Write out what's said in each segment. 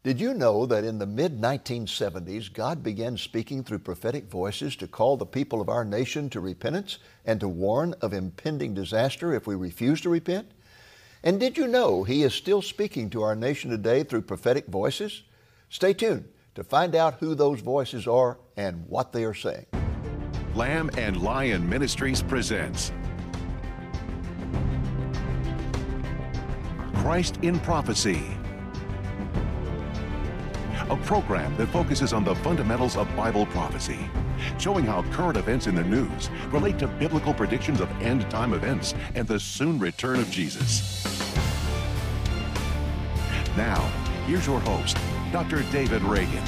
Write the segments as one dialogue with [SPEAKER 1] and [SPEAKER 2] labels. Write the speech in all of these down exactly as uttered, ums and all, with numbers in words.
[SPEAKER 1] Did you know that in the mid nineteen seventies, God began speaking through prophetic voices to call the people of our nation to repentance and to warn of impending disaster if we refuse to repent? And did you know He is still speaking to our nation today through prophetic voices? Stay tuned to find out who those voices are and what they are saying.
[SPEAKER 2] Lamb and Lion Ministries presents Christ in Prophecy, a program that focuses on the fundamentals of Bible prophecy, showing how current events in the news relate to biblical predictions of end-time events and the soon return of Jesus. Now, here's your host, Doctor David Reagan.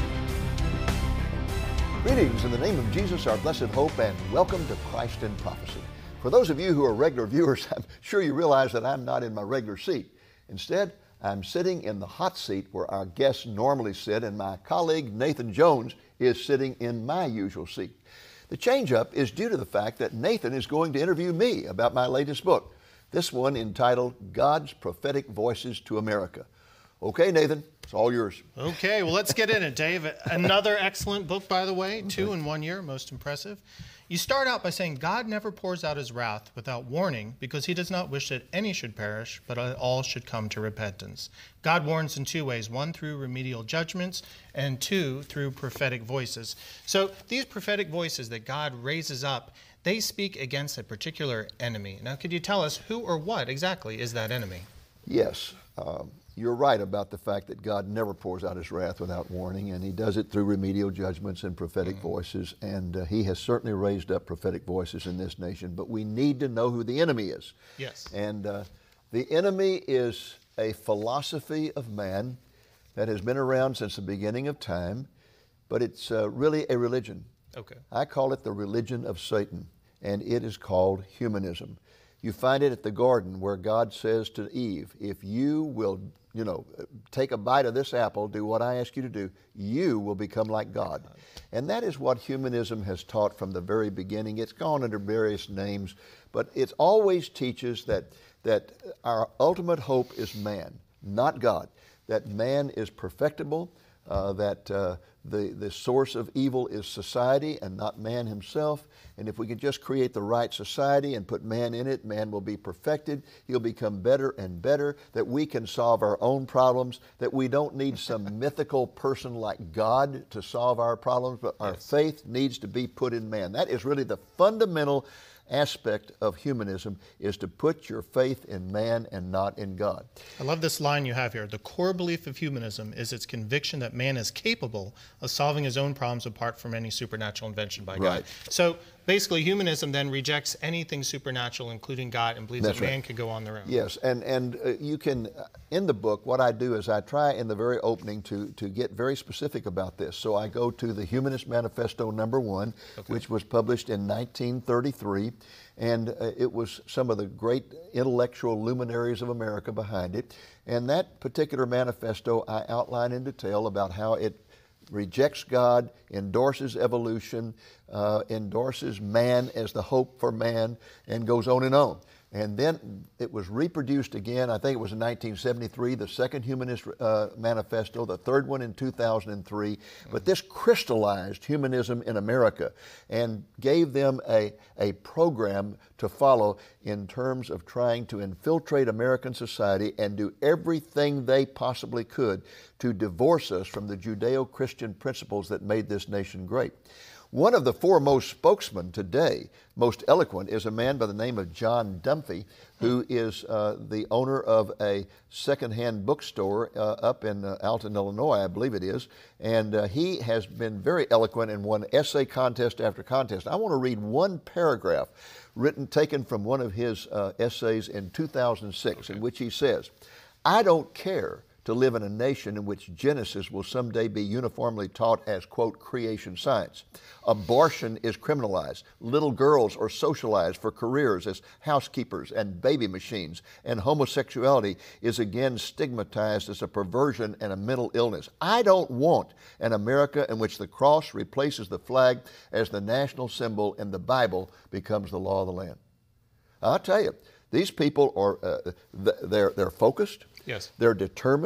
[SPEAKER 1] Greetings in the name of Jesus, our blessed hope, and welcome to Christ in Prophecy. For those of you who are regular viewers, I'm sure you realize that I'm not in my regular seat. Instead, I'm sitting in the hot seat where our guests normally sit, and my colleague Nathan Jones is sitting in my usual seat. The change-up is due to the fact that Nathan is going to interview me about my latest book, this one entitled God's Prophetic Voices to America. Okay, Nathan, it's all yours.
[SPEAKER 3] Okay, well, let's get in it, Dave. Another excellent book, by the way, two in one year, most impressive. You start out by saying, God never pours out His wrath without warning because He does not wish that any should perish, but all should come to repentance. God warns in two ways, one through remedial judgments and two through prophetic voices. So these prophetic voices that God raises up, they speak against a particular enemy. Now, could you tell us who or what exactly is that enemy?
[SPEAKER 1] Yes. Um, You're right about the fact that God never pours out His wrath without warning, and He does it through remedial judgments and prophetic mm-hmm. voices, and uh, He has certainly raised up prophetic voices in this nation, but we need to know who the enemy is.
[SPEAKER 3] Yes.
[SPEAKER 1] And uh, the enemy is a philosophy of man that has been around since the beginning of time, but it's uh, really a religion.
[SPEAKER 3] Okay.
[SPEAKER 1] I call it the religion of Satan, and it is called humanism. You find it at the garden where God says to Eve, if you will, you know, take a bite of this apple, do what I ask you to do, you will become like God. And that is what humanism has taught from the very beginning. It's gone under various names, but it always teaches that, that our ultimate hope is man, not God, that man is perfectible, uh, that uh, the, the source of evil is society and not man himself. And if we can just create the right society and put man in it, man will be perfected. He'll become better and better, that we can solve our own problems, that we don't need some mythical person like God to solve our problems, but our
[SPEAKER 3] yes.
[SPEAKER 1] faith needs to be put in man. That is really the fundamental aspect of humanism, is to put your faith in man and not in God.
[SPEAKER 3] I love this line you have here. The core belief of humanism is its conviction that man is capable of solving his own problems apart from any supernatural invention by God.
[SPEAKER 1] Right.
[SPEAKER 3] So basically humanism then rejects anything supernatural, including God, and believes
[SPEAKER 1] That's
[SPEAKER 3] that
[SPEAKER 1] right.
[SPEAKER 3] man can go on their own.
[SPEAKER 1] Yes, and, and uh, you can, uh, in the book, what I do is I try in the very opening to, to get very specific about this. So I go to the Humanist Manifesto number one,
[SPEAKER 3] okay.
[SPEAKER 1] which was published in nineteen thirty-three. And uh, it was some of the great intellectual luminaries of America behind it. And that particular manifesto I outline in detail about how it rejects God, endorses evolution, uh, endorses man as the hope for man, and goes on and on. And then it was reproduced again, I think it was in nineteen seventy-three, the second Humanist uh, Manifesto, the third one in two thousand three. Mm-hmm. But this crystallized humanism in America and gave them a, a program to follow in terms of trying to infiltrate American society and do everything they possibly could to divorce us from the Judeo-Christian principles that made this nation great. One of the foremost spokesmen today, most eloquent, is a man by the name of John Dunphy, who is uh, the owner of a secondhand bookstore uh, up in uh, Alton, Illinois, I believe it is. And uh, he has been very eloquent and won essay contest after contest. I want to read one paragraph written, taken from one of his uh, essays in two thousand six, okay. in which he says, I don't care to live in a nation in which Genesis will someday be uniformly taught as, quote, creation science. Abortion is criminalized. Little girls are socialized for careers as housekeepers and baby machines. And homosexuality is again stigmatized as a perversion and a mental illness. I don't want an America in which the cross replaces the flag as the national symbol and the Bible becomes the law of the land. I'll tell you, these people are, uh, they're, they're focused.
[SPEAKER 3] Yes.
[SPEAKER 1] They're determined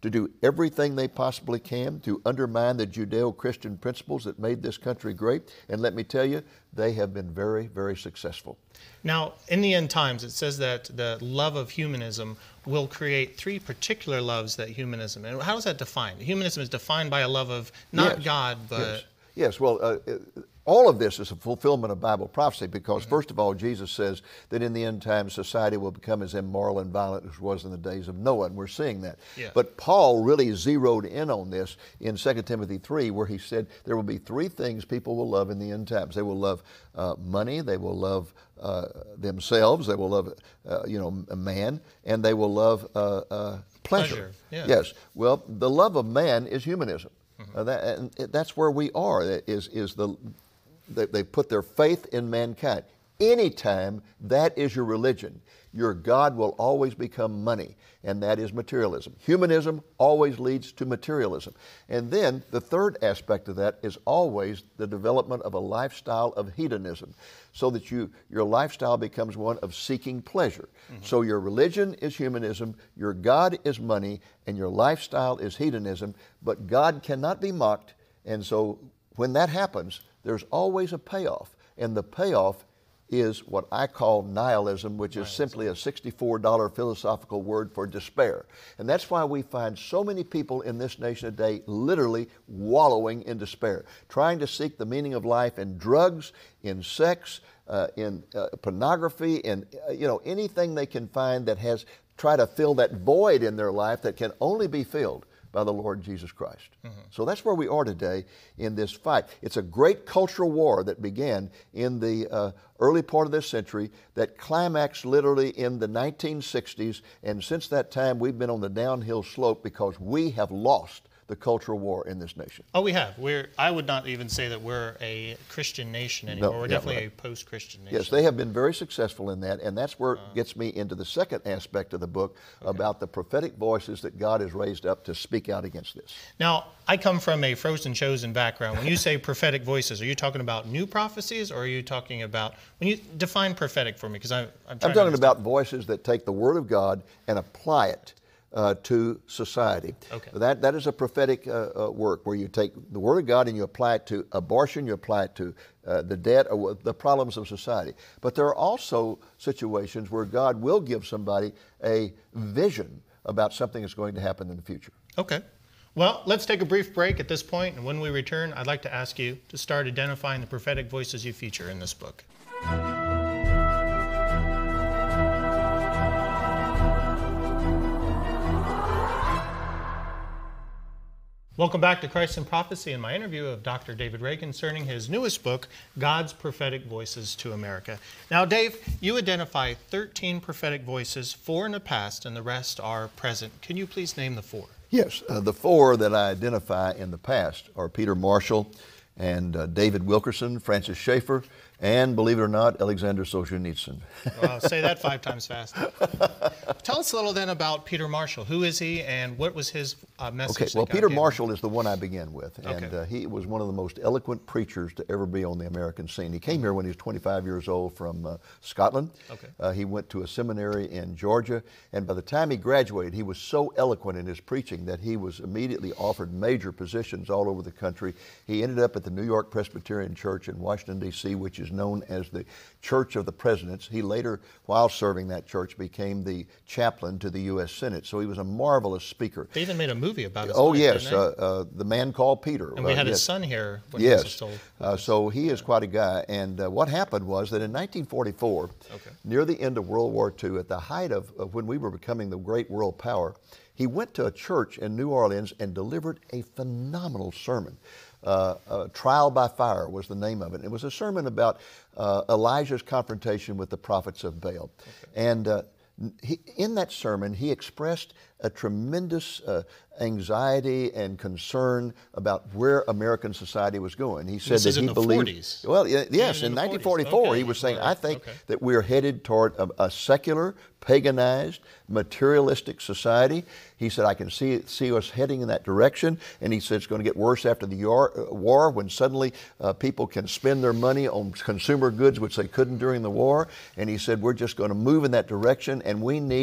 [SPEAKER 1] to do everything they possibly can to undermine the Judeo-Christian principles that made this country great. And let me tell you, they have been very, very successful.
[SPEAKER 3] Now, in the end times, it says that the love of humanism will create three particular loves that humanism, and how is that defined? Humanism is defined by a love of not
[SPEAKER 1] Yes.
[SPEAKER 3] God, but...
[SPEAKER 1] Yes, yes. Well, uh, all of this is a fulfillment of Bible prophecy because, mm-hmm. first of all, Jesus says that in the end times society will become as immoral and violent as it was in the days of Noah, and we're seeing that.
[SPEAKER 3] Yeah.
[SPEAKER 1] But Paul really zeroed in on this in Second Timothy three, where he said there will be three things people will love in the end times. They will love uh, money, they will love uh, themselves, they will love, uh, you know, a man, and they will love uh, uh, pleasure.
[SPEAKER 3] Pleasure, yeah.
[SPEAKER 1] Yes. Well, the love of man is humanism. Mm-hmm. Uh, that, and that's where we are. Is is the They, they put their faith in mankind. Anytime that is your religion, your God will always become money, and that is materialism. Humanism always leads to materialism. And then the third aspect of that is always the development of a lifestyle of hedonism, so that you your lifestyle becomes one of seeking pleasure. Mm-hmm. So your religion is humanism, your God is money, and your lifestyle is hedonism, but God cannot be mocked, and so when that happens, there's always a payoff, and the payoff is what I call nihilism, which is simply a sixty-four dollar philosophical word for despair. And that's why we find so many people in this nation today literally wallowing in despair, trying to seek the meaning of life in drugs, in sex, uh, in uh, pornography, in uh, you know anything they can find that has try to fill that void in their life that can only be filled by the Lord Jesus Christ. Mm-hmm. So that's where we are today in this fight. It's a great cultural war that began in the uh, early part of this century that climaxed literally in the nineteen sixties, and since that time we've been on the downhill slope because we have lost the cultural war in this nation.
[SPEAKER 3] Oh, we have. We're. I would not even say that we're a Christian nation anymore.
[SPEAKER 1] No,
[SPEAKER 3] we're
[SPEAKER 1] yeah,
[SPEAKER 3] definitely
[SPEAKER 1] right.
[SPEAKER 3] a post-Christian nation.
[SPEAKER 1] Yes, they have been very successful in that, and that's where it
[SPEAKER 3] Uh,
[SPEAKER 1] gets me into the second aspect of the book
[SPEAKER 3] okay.
[SPEAKER 1] about the prophetic voices that God has raised up to speak out against this.
[SPEAKER 3] Now, I come from a frozen chosen background. When you say prophetic voices, are you talking about new prophecies, or are you talking about, when you define prophetic for me, because I'm, I'm trying
[SPEAKER 1] I'm talking
[SPEAKER 3] to
[SPEAKER 1] about voices that take the Word of God and apply it Uh, to society.
[SPEAKER 3] Okay.
[SPEAKER 1] That that is a prophetic uh, uh, work where you take the Word of God and you apply it to abortion, you apply it to uh, the debt or the problems of society. But there are also situations where God will give somebody a vision about something that's going to happen in the future.
[SPEAKER 3] Okay. Well, let's take a brief break at this point, and when we return, I'd like to ask you to start identifying the prophetic voices you feature in this book. Welcome back to Christ in Prophecy and my interview of Doctor David Ray concerning his newest book, God's Prophetic Voices to America. Now, Dave, you identify thirteen prophetic voices, four in the past and the rest are present. Can you please name the four?
[SPEAKER 1] Yes, uh, the four that I identify in the past are Peter Marshall and uh, David Wilkerson, Francis Schaeffer, and, believe it or not, Alexander Solzhenitsyn.
[SPEAKER 3] Well, say that five times fast. Tell us a little then about Peter Marshall. Who is he, and what was his uh, message?
[SPEAKER 1] Okay, well,
[SPEAKER 3] God
[SPEAKER 1] Peter
[SPEAKER 3] gave him?
[SPEAKER 1] Marshall is the one I began with, and
[SPEAKER 3] Okay.
[SPEAKER 1] uh, he was one of the most eloquent preachers to ever be on the American scene. He came here when he was twenty-five years old from uh, Scotland.
[SPEAKER 3] Okay.
[SPEAKER 1] Uh, he went to a seminary in Georgia, and by the time he graduated, he was so eloquent in his preaching that he was immediately offered major positions all over the country. He ended up at the New York Presbyterian Church in Washington, D C, which is known as the Church of the Presidents. He later, while serving that church, became the chaplain to the U S Senate. So he was a marvelous speaker.
[SPEAKER 3] They even made a movie about his
[SPEAKER 1] Oh,
[SPEAKER 3] life,
[SPEAKER 1] yes,
[SPEAKER 3] didn't they?
[SPEAKER 1] uh, uh, The Man Called Peter.
[SPEAKER 3] And we
[SPEAKER 1] Uh,
[SPEAKER 3] had
[SPEAKER 1] yes.
[SPEAKER 3] his son here when he
[SPEAKER 1] Yes,
[SPEAKER 3] was still.
[SPEAKER 1] uh, so he is quite a guy. And uh, what happened was that in nineteen forty-four,
[SPEAKER 3] Okay.
[SPEAKER 1] near the end of World War Two, at the height of, of when we were becoming the great world power, he went to a church in New Orleans and delivered a phenomenal sermon. Uh, uh, Trial by Fire was the name of it. It was a sermon about uh, Elijah's confrontation with the prophets of Baal. Okay. And uh, he, in that sermon, he expressed a tremendous uh, anxiety and concern about where American society was going. He said
[SPEAKER 3] This
[SPEAKER 1] that
[SPEAKER 3] is in
[SPEAKER 1] he
[SPEAKER 3] the
[SPEAKER 1] believed.
[SPEAKER 3] forties.
[SPEAKER 1] Well, y- yes,
[SPEAKER 3] in
[SPEAKER 1] in
[SPEAKER 3] the
[SPEAKER 1] nineteen
[SPEAKER 3] forties.
[SPEAKER 1] forty-four,
[SPEAKER 3] Okay.
[SPEAKER 1] he was saying,
[SPEAKER 3] All right.
[SPEAKER 1] "I think
[SPEAKER 3] Okay.
[SPEAKER 1] that we're headed toward a, a secular, paganized, materialistic society." He said, "I can see see us heading in that direction." And he said it's going to get worse after the war, uh, war when suddenly uh, people can spend their money on consumer goods, which they couldn't during the war. And he said, "We're just going to move in that direction, and we need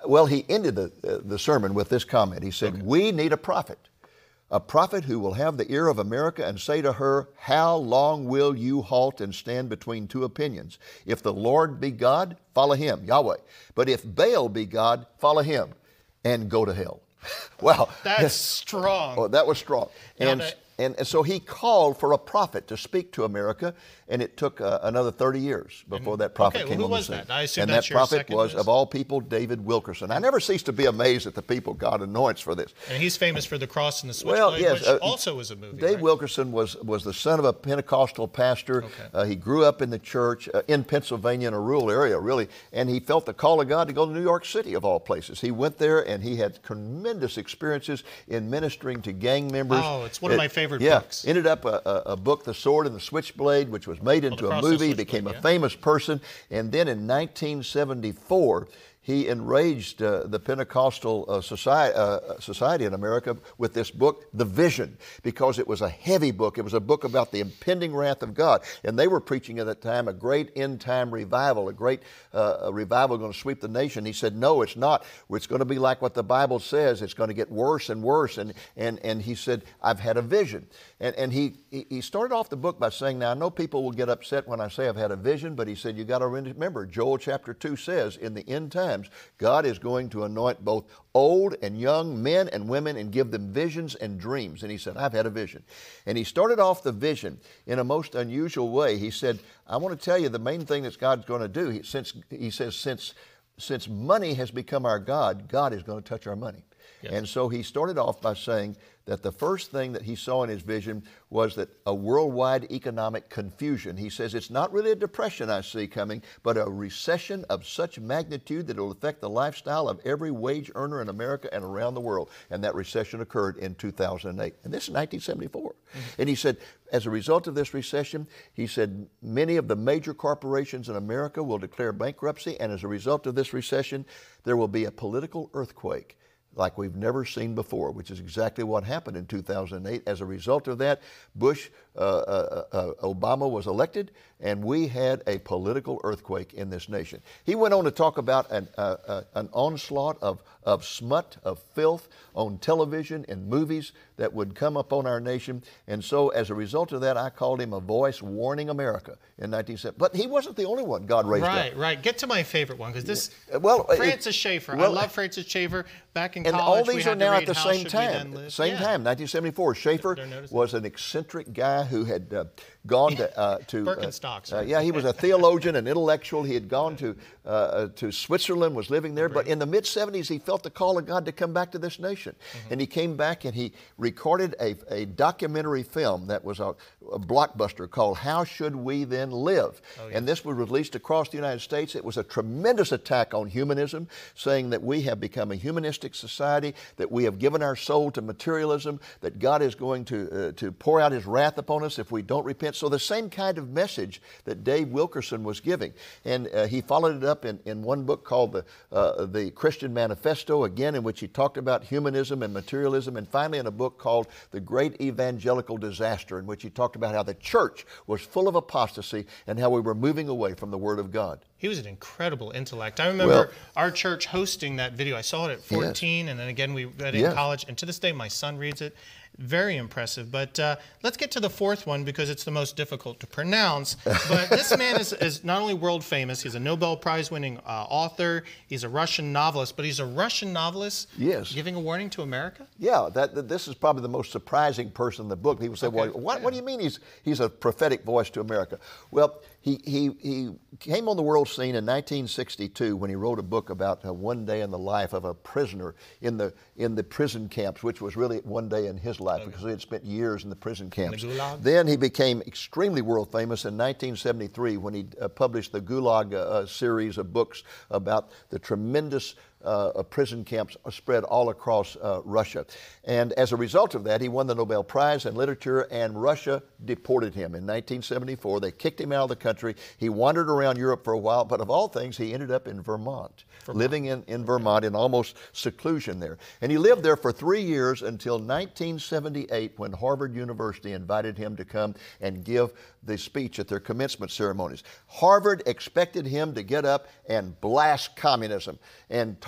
[SPEAKER 1] Well, he ended the, uh, the sermon with this comment. He said,
[SPEAKER 3] Okay.
[SPEAKER 1] we need a prophet, a prophet who will have the ear of America and say to her, how long will you halt and stand between two opinions? If the Lord be God, follow him, Yahweh. But if Baal be God, follow him and go to hell. Wow.
[SPEAKER 3] That's strong.
[SPEAKER 1] Oh, that was strong.
[SPEAKER 3] Now
[SPEAKER 1] And,
[SPEAKER 3] that-
[SPEAKER 1] and, and so he called for a prophet to speak to America, and it took uh, another thirty years before that prophet
[SPEAKER 3] okay, well,
[SPEAKER 1] came
[SPEAKER 3] who
[SPEAKER 1] on the
[SPEAKER 3] was
[SPEAKER 1] scene.
[SPEAKER 3] that? I assume
[SPEAKER 1] and
[SPEAKER 3] that's
[SPEAKER 1] that
[SPEAKER 3] your
[SPEAKER 1] prophet
[SPEAKER 3] second
[SPEAKER 1] was,
[SPEAKER 3] list.
[SPEAKER 1] of all people, David Wilkerson. I never cease to be amazed at the people God anoints for this.
[SPEAKER 3] And he's famous for The Cross and the Switchblade,
[SPEAKER 1] Well, yes,
[SPEAKER 3] which
[SPEAKER 1] uh,
[SPEAKER 3] also was a movie,
[SPEAKER 1] Dave
[SPEAKER 3] right?
[SPEAKER 1] Wilkerson was, was the son of a Pentecostal pastor.
[SPEAKER 3] Okay.
[SPEAKER 1] Uh, he grew up in the church uh, in Pennsylvania, in a rural area, really, and he felt the call of God to go to New York City, of all places. He went there, and he had tremendous experiences in ministering to gang members.
[SPEAKER 3] Oh, it's one of my favorite
[SPEAKER 1] yeah,
[SPEAKER 3] books.
[SPEAKER 1] Ended up a, a, a book, The Sword and the Switchblade, which was made into
[SPEAKER 3] The
[SPEAKER 1] a
[SPEAKER 3] Cross and
[SPEAKER 1] movie,
[SPEAKER 3] Switchblade,
[SPEAKER 1] became a
[SPEAKER 3] yeah.
[SPEAKER 1] famous person, and then in nineteen seventy-four, he enraged uh, the Pentecostal uh, society, uh, society in America with this book, The Vision, because it was a heavy book. It was a book about the impending wrath of God. And they were preaching at that time a great end-time revival, a great uh, a revival going to sweep the nation. He said, no, it's not. It's going to be like what the Bible says. It's going to get worse and worse. And, and, and he said, I've had a vision. And, and he, he started off the book by saying, now, I know people will get upset when I say I've had a vision, but he said, you got to remember, Joel chapter two says, in the end times, God is going to anoint both old and young men and women and give them visions and dreams. And he said, I've had a vision. And he started off the vision in a most unusual way. He said, I want to tell you the main thing that God's going to do, he, since, he says, since, since money has become our God, God is going to touch our money. Yes. And so he started off by saying that the first thing that he saw in his vision was that a worldwide economic confusion. He says, it's not really a depression I see coming, but a recession of such magnitude that it will affect the lifestyle of every wage earner in America and around the world. And that recession occurred in two thousand eight. And this is nineteen seventy-four. Mm-hmm. And he said, as a result of this recession, he said, many of the major corporations in America will declare bankruptcy. And as a result of this recession, there will be a political earthquake like we've never seen before, which is exactly what happened in two thousand eight. As a result of that, Bush, uh, uh, uh, Obama was elected, and we had a political earthquake in this nation. He went on to talk about an, uh, uh, an onslaught of, of smut, of filth on television and movies that would come upon our nation. And so as a result of that, I called him a voice warning America in nineteen seventy. But he wasn't the only one God raised
[SPEAKER 3] right,
[SPEAKER 1] up.
[SPEAKER 3] Right, right. Get to my favorite one, because this,
[SPEAKER 1] well,
[SPEAKER 3] Francis
[SPEAKER 1] it,
[SPEAKER 3] Schaeffer.
[SPEAKER 1] well,
[SPEAKER 3] I love Francis Schaeffer. Back in
[SPEAKER 1] and
[SPEAKER 3] college,
[SPEAKER 1] all
[SPEAKER 3] we
[SPEAKER 1] these
[SPEAKER 3] had
[SPEAKER 1] are now
[SPEAKER 3] to
[SPEAKER 1] at
[SPEAKER 3] read
[SPEAKER 1] the
[SPEAKER 3] How
[SPEAKER 1] same
[SPEAKER 3] Should We Then
[SPEAKER 1] time.
[SPEAKER 3] Live.
[SPEAKER 1] Same
[SPEAKER 3] Yeah.
[SPEAKER 1] time, nineteen seventy-four. Schaeffer
[SPEAKER 3] They're noticing.
[SPEAKER 1] was an eccentric guy who had uh, gone to uh, to
[SPEAKER 3] Birkenstocks,
[SPEAKER 1] uh,
[SPEAKER 3] right?
[SPEAKER 1] yeah, he was a theologian, an intellectual. He had gone to uh, uh, to Switzerland, was living there. But in the mid seventies, he felt the call of God to come back to this nation, mm-hmm. and he came back and he recorded a, a documentary film that was a, a blockbuster called "How Should We Then Live?" Oh, yeah. And this was released across the United States. It was a tremendous attack on humanism, saying that we have become a humanistic society, that we have given our soul to materialism, that God is going to uh, to pour out His wrath upon us if we don't repent. So the same kind of message that Dave Wilkerson was giving, and uh, he followed it up in, in one book called the uh, the Christian Manifesto, again in which he talked about humanism and materialism, and finally in a book called The Great Evangelical Disaster, in which he talked about how the church was full of apostasy and how we were moving away from the Word of God.
[SPEAKER 3] He was an incredible intellect. I remember
[SPEAKER 1] Well,
[SPEAKER 3] our church hosting that video. I saw it at fourteen,
[SPEAKER 1] yes.
[SPEAKER 3] and then again we read it
[SPEAKER 1] Yes.
[SPEAKER 3] in college, and to this day my son reads it. Very impressive. But uh, let's get to the fourth one, because it's the most difficult to pronounce. But this man is, is not only world famous, he's a Nobel Prize winning uh, author, he's a Russian novelist, but he's a Russian novelist
[SPEAKER 1] Yes.
[SPEAKER 3] giving a warning to America?
[SPEAKER 1] Yeah, that, that this is probably the most surprising person in the book. People say,
[SPEAKER 3] Okay.
[SPEAKER 1] well, what,
[SPEAKER 3] Yeah.
[SPEAKER 1] what do you mean he's, he's a prophetic voice to America? Well, he, he, he came on the world scene in nineteen sixty-two when he wrote a book about uh, one day in the life of a prisoner in the, in the prison camps, which was really one day in his life, okay. because he had spent years in the prison camps.
[SPEAKER 3] The Gulag?
[SPEAKER 1] Then he became extremely world famous in nineteen seventy-three when he uh, published the Gulag uh, series of books about the tremendous Uh, prison camps spread all across uh, Russia. And as a result of that, he won the Nobel Prize in Literature, and Russia deported him in nineteen seventy-four. They kicked him out of the country. He wandered around Europe for a while, but of all things, he ended up in Vermont, Vermont. living in, in Vermont in almost seclusion there. And he lived there for three years until nineteen seventy-eight, when Harvard University invited him to come and give the speech at their commencement ceremonies. Harvard expected him to get up and blast communism and talk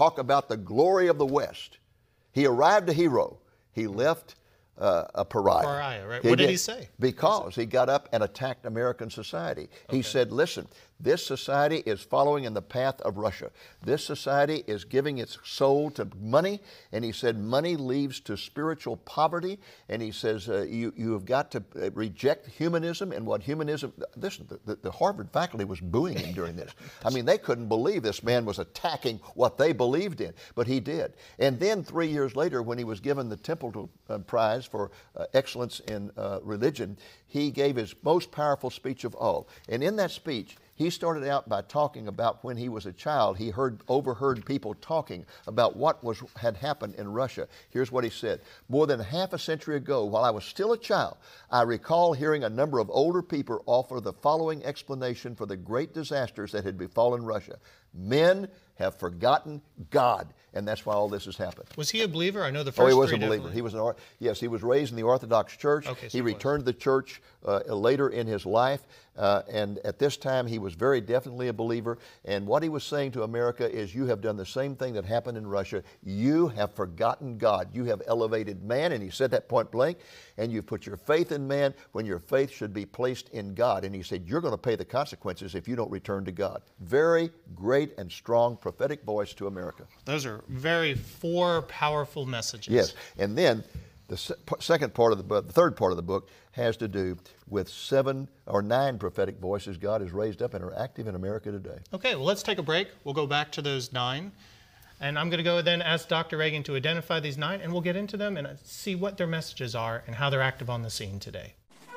[SPEAKER 1] talk about the glory of the West. He arrived a hero. He left uh, a pariah.
[SPEAKER 3] Pariah, right? What did he say?
[SPEAKER 1] Because he got up and attacked American society. He said, listen, this society is following in the path of Russia. This society is giving its soul to money, and he said money leads to spiritual poverty, and he says uh, you, you have got to reject humanism and what humanism, listen, the, the Harvard faculty was booing him during this. I mean, they couldn't believe this man was attacking what they believed in, but he did. And then three years later, when he was given the Templeton uh, Prize for uh, excellence in uh, religion, he gave his most powerful speech of all. And in that speech, he started out by talking about when he was a child, he heard, overheard people talking about what was, had happened in Russia. Here's what he said. More than half a century ago, while I was still a child, I recall hearing a number of older people offer the following explanation for the great disasters that had befallen Russia. Men have forgotten God, and that's why all this has happened.
[SPEAKER 3] Was he a believer? I know the first
[SPEAKER 1] Oh, he was
[SPEAKER 3] three
[SPEAKER 1] a believer.
[SPEAKER 3] definitely.
[SPEAKER 1] He was an or- yes, he was raised in the Orthodox Church.
[SPEAKER 3] Okay, so
[SPEAKER 1] he
[SPEAKER 3] he was.
[SPEAKER 1] returned to the church uh, later in his life, uh, and at this time he was very definitely a believer. And what he was saying to America is, you have done the same thing that happened in Russia. You have forgotten God. You have elevated man, and he said that point blank, and you've put your faith in man when your faith should be placed in God. And he said, you're going to pay the consequences if you don't return to God. Very great and strong prophetic voice to America.
[SPEAKER 3] Those are very four powerful messages.
[SPEAKER 1] Yes, and then the se- p- second part of the book, the third part of the book, has to do with seven or nine prophetic voices God has raised up and are active in America today.
[SPEAKER 3] Okay, well, let's take a break. We'll go back to those nine. And I'm going to go then ask Doctor Reagan to identify these nine, and we'll get into them and see what their messages are and how they're active on the scene today.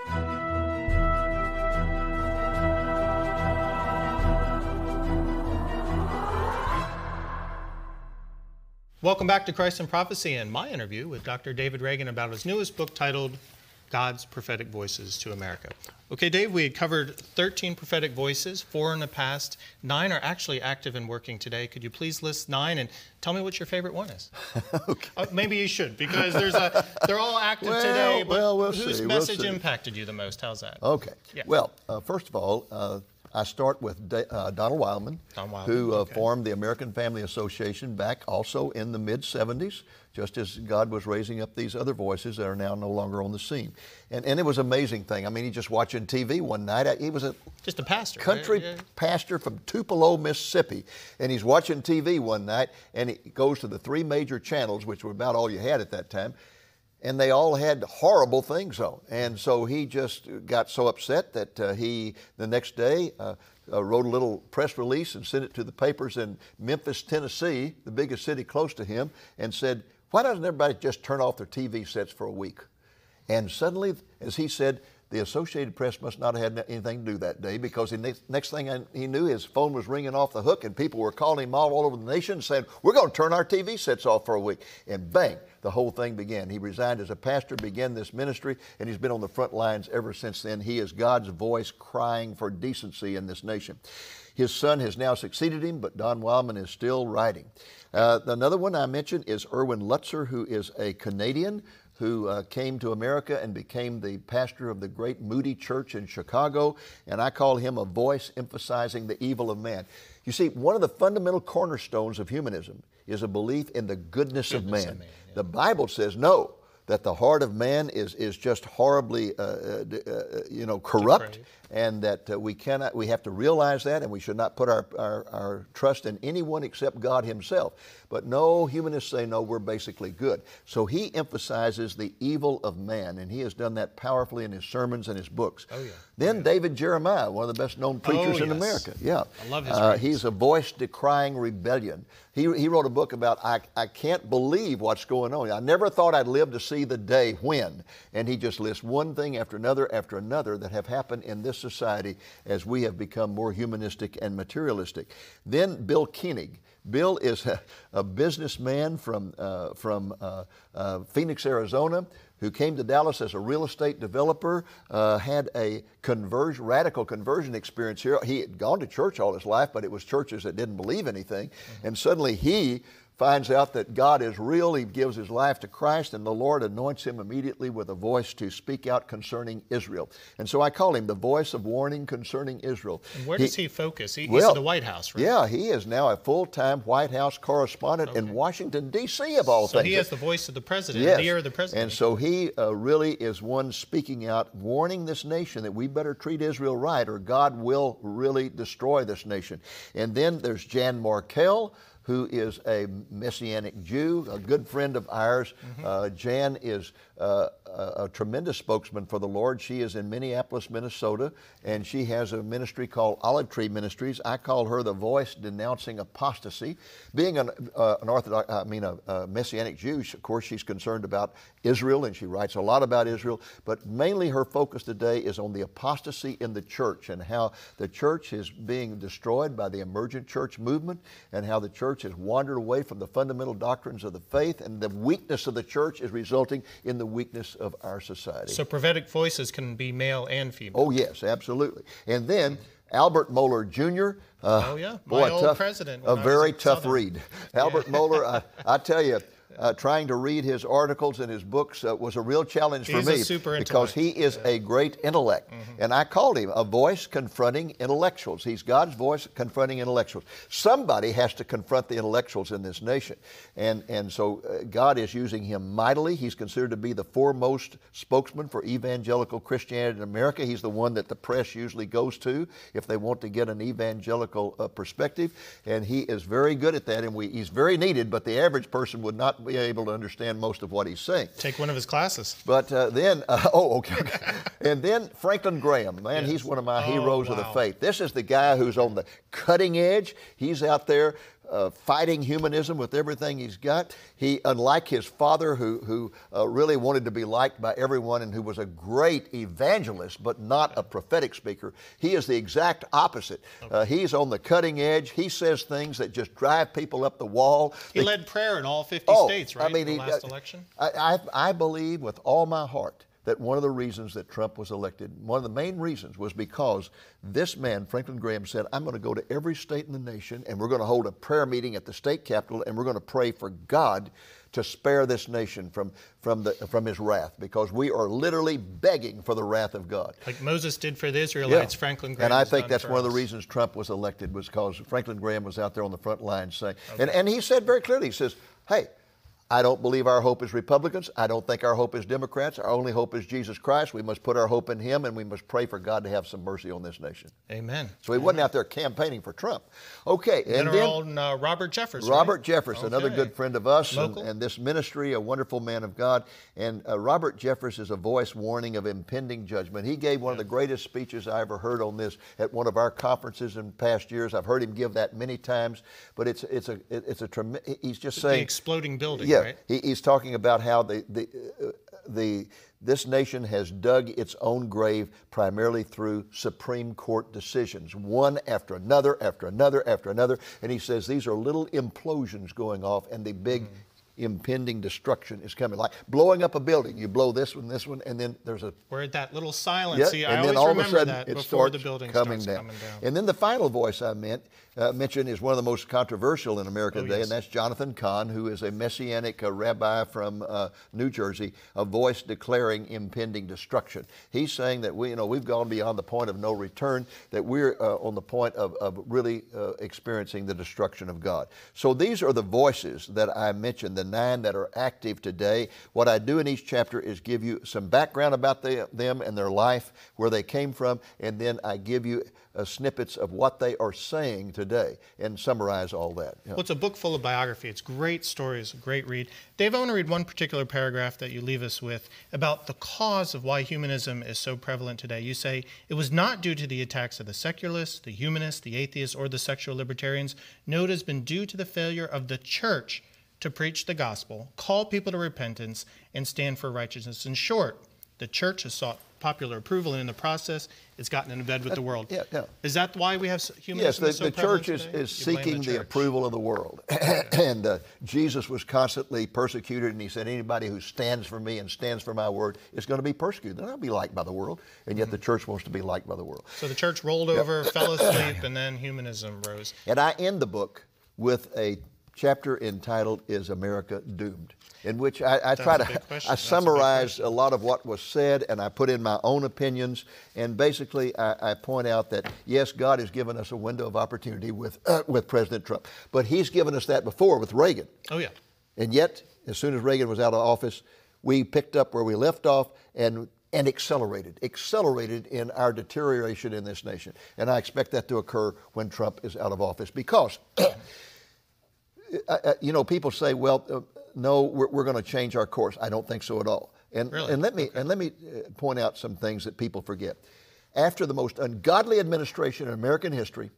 [SPEAKER 3] Welcome back to Christ and Prophecy and my interview with Doctor David Reagan about his newest book titled God's Prophetic Voices to America. Okay, Dave, we had covered thirteen prophetic voices, four in the past. Nine are actually active and working today. Could you please list nine and tell me what your favorite one is?
[SPEAKER 1] Okay.
[SPEAKER 3] Uh, maybe you should, because there's a, they're all active
[SPEAKER 1] Well,
[SPEAKER 3] today. But
[SPEAKER 1] well, we'll
[SPEAKER 3] whose
[SPEAKER 1] see, we'll
[SPEAKER 3] message
[SPEAKER 1] see.
[SPEAKER 3] impacted you the most? How's that?
[SPEAKER 1] Okay.
[SPEAKER 3] Yeah.
[SPEAKER 1] Well, uh, first of all, uh, I start with Da- uh, Donald Wildman,
[SPEAKER 3] Don Wildman,
[SPEAKER 1] who uh,
[SPEAKER 3] okay.
[SPEAKER 1] formed the American Family Association back also in the mid seventies, just as God was raising up these other voices that are now no longer on the scene. And, and it was an amazing thing. I mean, he just watching T V one night. I, he was a
[SPEAKER 3] Just a pastor.
[SPEAKER 1] country
[SPEAKER 3] right? Yeah.
[SPEAKER 1] pastor from Tupelo, Mississippi, and he's watching T V one night, and he goes to the three major channels, which were about all you had at that time, and they all had horrible things on. And so he just got so upset that uh, he, the next day, uh, uh, wrote a little press release and sent it to the papers in Memphis, Tennessee, the biggest city close to him, and said, why doesn't everybody just turn off their T V sets for a week? And suddenly, as he said, the Associated Press must not have had anything to do that day, because the next, next thing I, he knew, his phone was ringing off the hook and people were calling him all, all over the nation saying, we're going to turn our T V sets off for a week. And bang, the whole thing began. He resigned as a pastor, began this ministry, and he's been on the front lines ever since then. He is God's voice crying for decency in this nation. His son has now succeeded him, but Don Wildman is still writing. Uh, another one I mentioned is Erwin Lutzer, who is a Canadian who uh, came to America and became the pastor of the great Moody Church in Chicago, and I call him a voice emphasizing the evil of man. You see, one of the fundamental cornerstones of humanism is a belief in the goodness, of
[SPEAKER 3] Goodness
[SPEAKER 1] man.
[SPEAKER 3] of man, yeah.
[SPEAKER 1] The Bible says no, that the heart of man is, is just horribly, uh, uh, uh, you know, corrupt,
[SPEAKER 3] Depraved.
[SPEAKER 1] and that uh, we cannot, we have to realize that, and we should not put our, our, our trust in anyone except God himself. But no, humanists say no, we're basically good. So he emphasizes the evil of man, and he has done that powerfully in his sermons and his books.
[SPEAKER 3] Oh, yeah.
[SPEAKER 1] Then David Jeremiah, one of the best known preachers
[SPEAKER 3] Oh,
[SPEAKER 1] in
[SPEAKER 3] yes.
[SPEAKER 1] America. Yeah.
[SPEAKER 3] I love his
[SPEAKER 1] Uh,
[SPEAKER 3] writings.
[SPEAKER 1] he's a voice decrying rebellion. He, he wrote a book about, I, I can't believe what's going on. I never thought I'd live to see the day when. And he just lists one thing after another after another that have happened in this society as we have become more humanistic and materialistic. Then Bill Koenig. Bill is a, a businessman from, uh, from uh, uh, Phoenix, Arizona, who came to Dallas as a real estate developer, uh, had a conversion, radical conversion experience here. He had gone to church all his life, but it was churches that didn't believe anything. Mm-hmm. And suddenly he finds out that God is real. He gives his life to Christ, and the Lord anoints him immediately with a voice to speak out concerning Israel. And so I call him the voice of warning concerning Israel.
[SPEAKER 3] And where does he, he focus? He,
[SPEAKER 1] well,
[SPEAKER 3] he's at the White House, right?
[SPEAKER 1] Yeah, he is now a full-time White House correspondent okay. in Washington, D C, of all
[SPEAKER 3] so
[SPEAKER 1] things.
[SPEAKER 3] So he has the voice of the president,
[SPEAKER 1] yes.
[SPEAKER 3] the ear of the president.
[SPEAKER 1] And so he uh, really is one speaking out, warning this nation that we better treat Israel right, or God will really destroy this nation. And then there's Jan Markell, who is a Messianic Jew, a good friend of ours. Mm-hmm. uh, Jan is uh, a, a tremendous spokesman for the Lord. She is in Minneapolis, Minnesota, and she has a ministry called Olive Tree Ministries. I call her the voice denouncing apostasy. Being an, uh, an Orthodox, I mean a, a Messianic Jew, of course, she's concerned about Israel, and she writes a lot about Israel, but mainly her focus today is on the apostasy in the church and how the church is being destroyed by the emergent church movement, and how the church has wandered away from the fundamental doctrines of the faith, and the weakness of the church is resulting in the weakness of our society.
[SPEAKER 3] So prophetic voices can be male and female.
[SPEAKER 1] Oh yes, absolutely. And then Albert Mohler Junior Uh,
[SPEAKER 3] oh yeah,
[SPEAKER 1] boy,
[SPEAKER 3] my
[SPEAKER 1] a
[SPEAKER 3] old
[SPEAKER 1] tough,
[SPEAKER 3] president.
[SPEAKER 1] A very tough
[SPEAKER 3] Southern.
[SPEAKER 1] read. Albert yeah. Mohler, I, I tell you, Uh, trying to read his articles and his books uh, was a real challenge for
[SPEAKER 3] He's
[SPEAKER 1] me
[SPEAKER 3] a super
[SPEAKER 1] because he is
[SPEAKER 3] yeah.
[SPEAKER 1] a great intellect. Mm-hmm. And I called him a voice confronting intellectuals. He's God's voice confronting intellectuals. Somebody has to confront the intellectuals in this nation. And, and so uh, God is using him mightily. He's considered to be the foremost spokesman for evangelical Christianity in America. He's the one that the press usually goes to if they want to get an evangelical uh, perspective. And he is very good at that, and we, he's very needed, but the average person would not be able to understand most of what he's saying.
[SPEAKER 3] Take one of his classes.
[SPEAKER 1] But uh, then, uh, oh, okay, okay. And then Franklin Graham, man, yes. he's one of my
[SPEAKER 3] oh,
[SPEAKER 1] heroes
[SPEAKER 3] wow.
[SPEAKER 1] of the faith. This is the guy who's on the cutting edge. He's out there Uh, fighting humanism with everything he's got. He, unlike his father, who, who uh, really wanted to be liked by everyone and who was a great evangelist, but not a prophetic speaker, he is the exact opposite. Uh, he's on the cutting edge. He says things that just drive people up the wall.
[SPEAKER 3] He
[SPEAKER 1] they,
[SPEAKER 3] led prayer in all fifty
[SPEAKER 1] oh,
[SPEAKER 3] states, right,
[SPEAKER 1] I mean,
[SPEAKER 3] in the
[SPEAKER 1] he,
[SPEAKER 3] last
[SPEAKER 1] uh,
[SPEAKER 3] election?
[SPEAKER 1] I, I, I believe with all my heart that one of the reasons that Trump was elected, one of the main reasons, was because this man, Franklin Graham, said, I'm going to go to every state in the nation, and we're going to hold a prayer meeting at the state capitol, and we're going to pray for God to spare this nation from, from, the, from his wrath, because we are literally begging for the wrath of God.
[SPEAKER 3] Like Moses did for the Israelites, yeah. Franklin Graham
[SPEAKER 1] And I
[SPEAKER 3] has
[SPEAKER 1] think
[SPEAKER 3] done
[SPEAKER 1] that's
[SPEAKER 3] for
[SPEAKER 1] one
[SPEAKER 3] us.
[SPEAKER 1] of the reasons Trump was elected, was because Franklin Graham was out there on the front line saying, okay. and, and he said very clearly, he says, hey, I don't believe our hope is Republicans. I don't think our hope is Democrats. Our only hope is Jesus Christ. We must put our hope in him, and we must pray for God to have some mercy on this nation.
[SPEAKER 3] Amen.
[SPEAKER 1] So he
[SPEAKER 3] Amen.
[SPEAKER 1] wasn't out there campaigning for Trump. Okay.
[SPEAKER 3] And,
[SPEAKER 1] and
[SPEAKER 3] then,
[SPEAKER 1] then
[SPEAKER 3] old, uh, Robert Jefferson.
[SPEAKER 1] Robert
[SPEAKER 3] right?
[SPEAKER 1] Jefferson,
[SPEAKER 3] okay.
[SPEAKER 1] another good friend of us and,
[SPEAKER 3] Local.
[SPEAKER 1] and this ministry, a wonderful man of God. And uh, Robert Jefferson is a voice warning of impending judgment. He gave one yeah. of the greatest speeches I ever heard on this at one of our conferences in past years. I've heard him give that many times, but it's it's a it's a tremendous. He's just saying
[SPEAKER 3] the exploding building.
[SPEAKER 1] Yeah,
[SPEAKER 3] right?
[SPEAKER 1] he, he's talking. Talking about how the the uh, the this nation has dug its own grave primarily through Supreme Court decisions, one after another, after another, after another. And he says these are little implosions going off, and the big mm. impending destruction is coming. Like blowing up a building. You blow this one, this one, and then there's a...
[SPEAKER 3] We're at that little silence.
[SPEAKER 1] Yeah,
[SPEAKER 3] See,
[SPEAKER 1] and
[SPEAKER 3] I
[SPEAKER 1] then
[SPEAKER 3] always
[SPEAKER 1] all of a
[SPEAKER 3] remember
[SPEAKER 1] sudden
[SPEAKER 3] that
[SPEAKER 1] it
[SPEAKER 3] before
[SPEAKER 1] starts
[SPEAKER 3] the building
[SPEAKER 1] coming
[SPEAKER 3] starts
[SPEAKER 1] down.
[SPEAKER 3] coming down.
[SPEAKER 1] And then the final voice I meant, uh, mentioned is one of the most controversial in America
[SPEAKER 3] oh,
[SPEAKER 1] today,
[SPEAKER 3] yes.
[SPEAKER 1] and that's Jonathan Cahn, who is a Messianic uh, rabbi from uh, New Jersey, a voice declaring impending destruction. He's saying that we, you know, we've gone beyond the point of no return, that we're uh, on the point of, of really uh, experiencing the destruction of God. So these are the voices that I mentioned, the nine that are active today. What I do in each chapter is give you some background about the, them and their life, where they came from, and then I give you uh, snippets of what they are saying today and summarize all that. You know.
[SPEAKER 3] Well, it's a book full of biography. It's great stories, a great read. Dave, I want to read one particular paragraph that you leave us with about the cause of why humanism is so prevalent today. You say, it was not due to the attacks of the secularists, the humanists, the atheists, or the sexual libertarians. No, it has been due to the failure of the church to preach the gospel, call people to repentance, and stand for righteousness. In short, the church has sought popular approval, and in the process, it's gotten in bed with the world.
[SPEAKER 1] Yeah, yeah.
[SPEAKER 3] Is that why we have humanism?
[SPEAKER 1] Yes, the,
[SPEAKER 3] so
[SPEAKER 1] the church is,
[SPEAKER 3] today?
[SPEAKER 1] is seeking the, the approval of the world. And uh, Jesus was constantly persecuted, and he said, anybody who stands for me and stands for my word is going to be persecuted. They're not going to be liked by the world, and yet mm-hmm. the church wants to be liked by the world.
[SPEAKER 3] So the church rolled over, yep. fell asleep, and then humanism rose.
[SPEAKER 1] And I end the book with a chapter entitled Is America Doomed? In which I, I try
[SPEAKER 3] a
[SPEAKER 1] to,
[SPEAKER 3] big question.
[SPEAKER 1] I
[SPEAKER 3] That's a big
[SPEAKER 1] summarize
[SPEAKER 3] question.
[SPEAKER 1] a lot of what was said, and I put in my own opinions, and basically I, I point out that, yes, God has given us a window of opportunity with, uh, with President Trump, but he's given us that before with Reagan.
[SPEAKER 3] Oh, yeah.
[SPEAKER 1] And yet, as soon as Reagan was out of office, we picked up where we left off and and accelerated, accelerated in our deterioration in this nation. And I expect that to occur when Trump is out of office because, you know, people say, well, uh, no, we're, we're going to change our course. I don't think so at all. And,
[SPEAKER 3] Really?
[SPEAKER 1] and let me
[SPEAKER 3] Okay.
[SPEAKER 1] and let me point out some things that people forget. After the most ungodly administration in American history,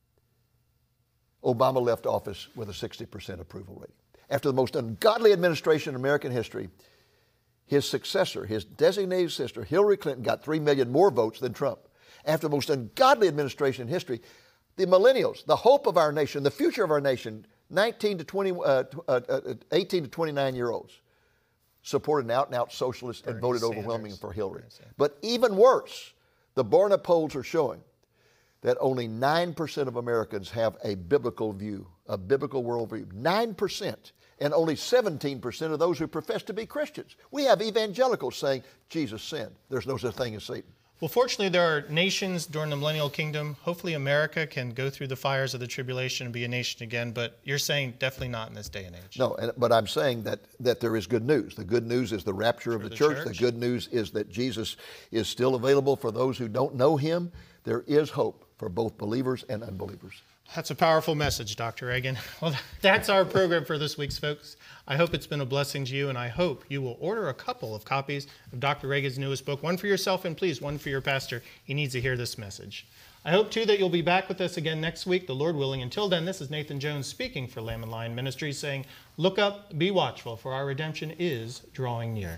[SPEAKER 1] Obama left office with a sixty percent approval rating. After the most ungodly administration in American history, his successor, his designated sister, Hillary Clinton, got three million more votes than Trump. After the most ungodly administration in history, the millennials, the hope of our nation, the future of our nation, nineteen to twenty, uh, uh, uh, eighteen to twenty-nine year olds, supported an out-and-out socialist and
[SPEAKER 3] Bernie
[SPEAKER 1] voted
[SPEAKER 3] Sanders.
[SPEAKER 1] overwhelmingly for Hillary.
[SPEAKER 3] Bernie Sanders.
[SPEAKER 1] But even worse, the Barna polls are showing that only nine percent of Americans have a biblical view, a biblical worldview. nine percent. And only seventeen percent of those who profess to be Christians. We have evangelicals saying Jesus sinned. There's no such thing as Satan.
[SPEAKER 3] Well, fortunately, there are nations during the millennial kingdom. Hopefully, America can go through the fires of the tribulation and be a nation again. But you're saying definitely not in this day and age.
[SPEAKER 1] No, and, but I'm saying that, that there is good news. The good news is the rapture of
[SPEAKER 3] For
[SPEAKER 1] the,
[SPEAKER 3] the
[SPEAKER 1] church.
[SPEAKER 3] church.
[SPEAKER 1] The good news is that Jesus is still available for those who don't know him. There is hope for both believers and unbelievers.
[SPEAKER 3] That's a powerful message, Doctor Reagan. Well, that's our program for this week, folks. I hope it's been a blessing to you, and I hope you will order a couple of copies of Doctor Reagan's newest book, one for yourself and please one for your pastor. He needs to hear this message. I hope, too, that you'll be back with us again next week, the Lord willing. Until then, this is Nathan Jones speaking for Lamb and Lion Ministries, saying, look up, be watchful, for our redemption is drawing near.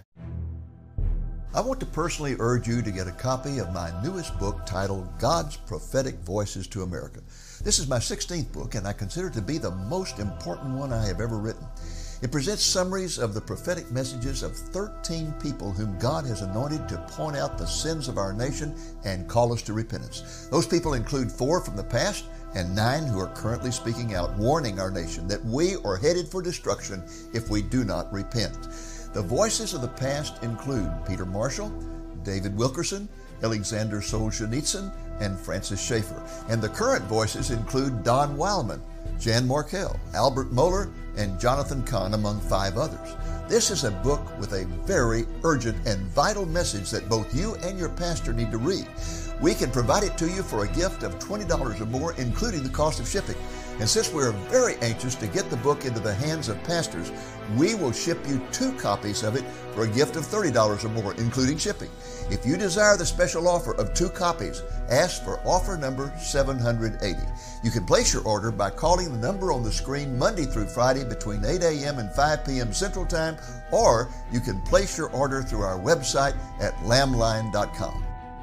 [SPEAKER 1] I want to personally urge you to get a copy of my newest book titled God's Prophetic Voices to America. This is my sixteenth book, and I consider it to be the most important one I have ever written. It presents summaries of the prophetic messages of thirteen people whom God has anointed to point out the sins of our nation and call us to repentance. Those people include four from the past and nine who are currently speaking out, warning our nation that we are headed for destruction if we do not repent. The voices of the past include Peter Marshall, David Wilkerson, Alexander Solzhenitsyn, and Francis Schaeffer. And the current voices include Don Wildman, Jan Markell, Albert Mohler, and Jonathan Cahn, among five others. This is a book with a very urgent and vital message that both you and your pastor need to read. We can provide it to you for a gift of twenty dollars or more, including the cost of shipping. And since we're very anxious to get the book into the hands of pastors, we will ship you two copies of it for a gift of thirty dollars or more, including shipping. If you desire the special offer of two copies, ask for offer number seven hundred eighty. You can place your order by calling the number on the screen Monday through Friday between eight a.m. and five p.m. Central Time, or you can place your order through our website at lamb lion dot com.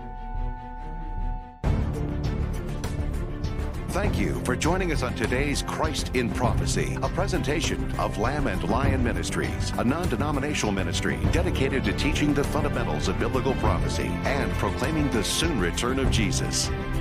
[SPEAKER 2] Thank you for joining us on today's Christ in Prophecy, a presentation of Lamb and Lion Ministries, a non-denominational ministry dedicated to teaching the fundamentals of biblical prophecy and proclaiming the soon return of Jesus.